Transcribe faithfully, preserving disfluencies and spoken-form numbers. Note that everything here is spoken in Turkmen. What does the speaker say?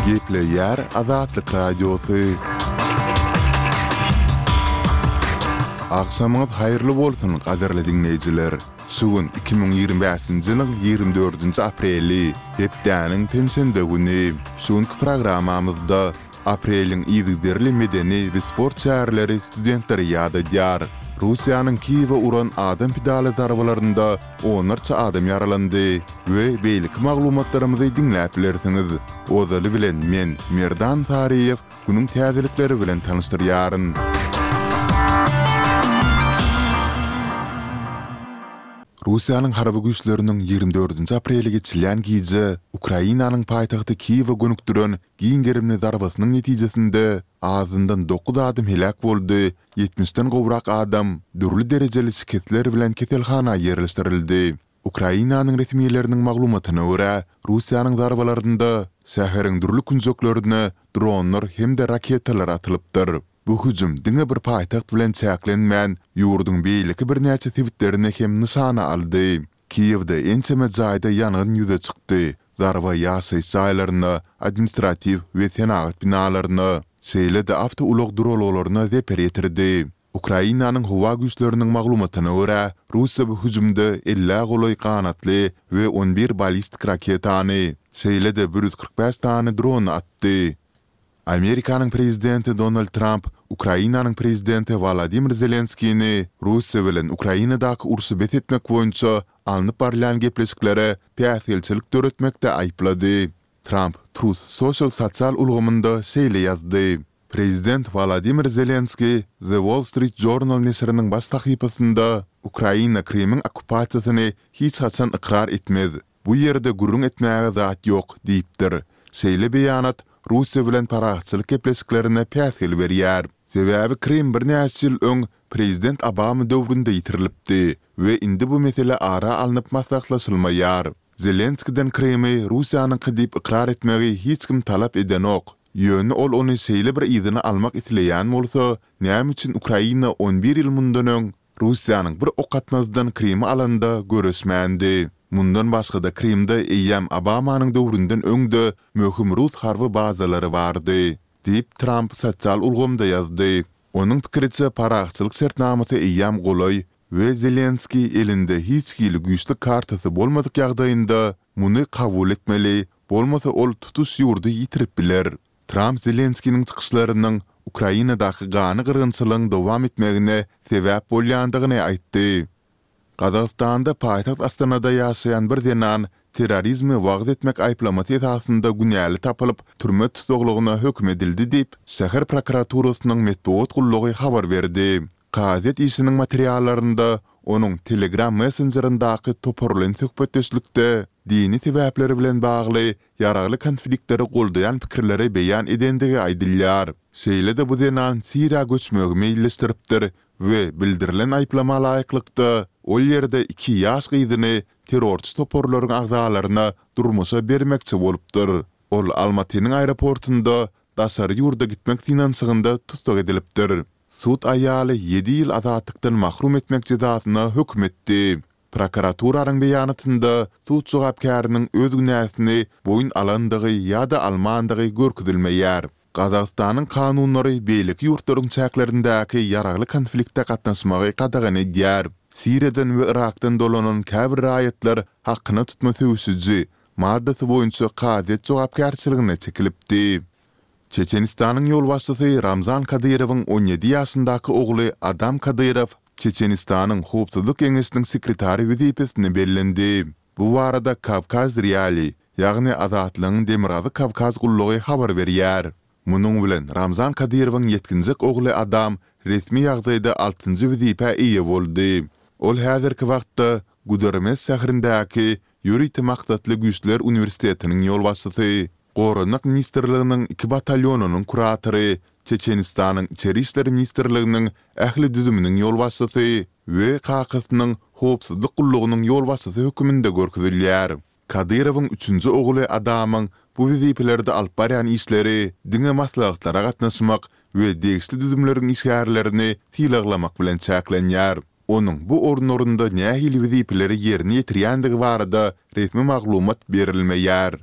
Gepleyer Azatlyk Radiosu. Akşamınız hayırlı bolsun, qadarly dinleyijiler. Sugun iki bin ýygrimi beşinji ýylyň ýygrimi dördünji apreli, hepdäniň pensiýende güni. Şuňky programamyzda apreliň ýygyderli medeni we sport şäherleri studentleri ýadadýar. Russiýanyň Kiýewe uran adam pidaly darbalarynda onlarça adam ýaralandy we beýlik maglumatlarymyzy dinläp bilersiňiz. Ozaly bilen men Merdan Tariýew günüň täzelikleri bilen tanışdyrýaryn. Russiýanyň harby güýçleriniň ýygrimi dördünji apreli geçilen gije Ukrainanyň paýtagty Kiýewe gönükdiren giň gerimli darbasynyň netijesinde azyndan dokuz adam helak boldy, yetmişden gowrak adam dürli derejeli şiketler bilen ketelhana ýerleşdirildi. Ukrainanyň resmiýetleriniň maglumatyna görä, Russiýanyň darbalarynda şäheriň dürli künjeklerine dronlar hemde raketalar atylypdyr. Bu hüjüm diňe bir paýtagt bilen çäklenmän ýurduň beýleki bir näçe tewitlerini hem nysana aldy. Kiýewde ençeme jaýda ýangyn ýüze çykdy. Darba ýasy saýlaryna, administrativ we senagat binalaryna, şeýle-de awto ulug drologlaryna zeper ýetirdi. Ukrainanyň howa güýçleriniň maglumatyna görä, Russiýa bu hüjümde elli goloy kanatly we on bir ballistik raketany, şeýle-de bir yüz kırk beş tane dron atdy. Amerikanyň prezidenti Donald Trump, Ukrainanyň prezidenti Volodymyr Zelenskiyni Russiýa bilen Ukrainadaky ursy bet etmek boýunça alnyp barýan gepleşiklere päsgelçilik töretmekde aýplady. Trump Truth Social sosial ulgamynda şeýle ýazdy. Prezident Volodymyr Zelenskiy The Wall Street Journal nesriniň baş tahypasynda Ukraina Kremlin okupasiýasyny hiç haçan ikrar etmez. Bu ýerde gurrun etmäge zat ýok diýipdir. Şeýle beýanat Russiýa bilen paraçylyk gepleşiklerine päsgel berýär. Sebäbi Krem bir näçe ýyl öň Prezident Obama döwründe ýitirilipdi we indi bu mesele ara alınıp maslahatlaşylmaýar. Zelenskiden Kremi Russiýanyň diýip ikrar etmegi hiç kim talap edenok. Ýöne ol ony şeýle bir ýygyny almak isleýän bolsa, näme üçin Ukraina on bir ýyl mundan öň Russiýanyň bir ok atmazdan Kremi alanda göresmändi. Mundan başga da Kremde eýýäm Obamanyň döwründen öňde möhüm Rus harby bazalary bardy, diýip Trump sosial ulgamda ýazdy. Onuň pikiriçe paraçylyk sertnamasy eýýäm golay we Zelenskiy elinde hiç kili güýçli kartasy bolmadyk ýagdaýynda muny kabul etmeli, bolmasa ol tutuş ýurdy ýitirip biler. Trump Zelenskiýiň çykyşlarynyň Ukrainadaky gany gyrgynçylygyň dowam etmegine sebäp bolýandygyny aýtdy. Qazaqstanda paýtagt Astanada ýaşaýan bir denan terrorizmi wagt etmek aýplamasy esasynda günäli tapylyp türme tutuglygyna hökm edildi diýip şäher prokuraturasynyň medeniýet gullugy habar berdi. Gazet işiniň materiallarynda onuň Telegram messenjerindaky toparlan söhbetdeşlikde dini sebäpleri bilen bagly ýaragly konfliktleri goldaýan pikirleri beýan edendigi aýdylýar. Şeýle-de bu denan Siriýa göçmegi meýilleşdiripdir we bildirilen aýplama laýyklykda ol ýerde iki ýaş gyzyny terrorçy toparlaryň agdalaryna durmuşa bermekçi bolupdyr. Ol Almatynyň aeroportunda daşary ýurda gitmek finansygynda tutuk edilipdir. Sud aýaly ýedi ýyl azatlykdan mahrum etmek jazasyna hökm etdi. Prokuraturaryň beýanatynda sud jogapkarynyň öz günäsini boyun alandygy ýa-da almandygy görkezilmeýär. Qazaqstanyň kanunlary beýlik ýurtlaryň çäklerindäki ýaragly konfliktde gatnaşmagy qadagan edýär. Siriýadan we Irakdan dolanan käbir raýatlar hakyna tutma söwüşüji maddasy boýunça qazet jogapkarçylygyna çekilipdi. Çeçenistanyň ýol başçysy Ramzan Kadyrowyň on ýedi ýaşyndaky ogly Adam Kadyrow Çeçenistanyň howpsuzlyk geňeşiniň sekretary wezipesine bellendi. Bu barada Kavkaz Reali, ýagny Azatlygyň Demirgazy Kavkaz gullugy habar berýär. Munyň bilen Ramzan Kadyrowyň ýetkinji ogly Adam resmi ýagdaýda altynjy wezipe eýe boldy. Ol häzirki wagtda Gudermes şäherindäki ýürüýti maksatly güýçler universitetiniň ýol başçysy, Gorunlyk ministrliginiň iki batalyonunyň kuratory, Çeçenistanyň içeri işleri ministrliginiň ähli düzüminiň ýol başçysy we Qaqystynyň howpsuzlyk gullugynyň ýol başçysy höküminde görkezilýär. Kadyrowyň üçünji ogly Adamyň bu wezipelerde alyp barýan işleri diňe maslahatlara gatnaşmak we degişli düzümleriň işgärlerini tiýlaglamak bilen çäklenýär. Onuň bu ornlarynda nähili wezipeleri ýerine ýetirýändigi barada resmi maglumat berilmeýär.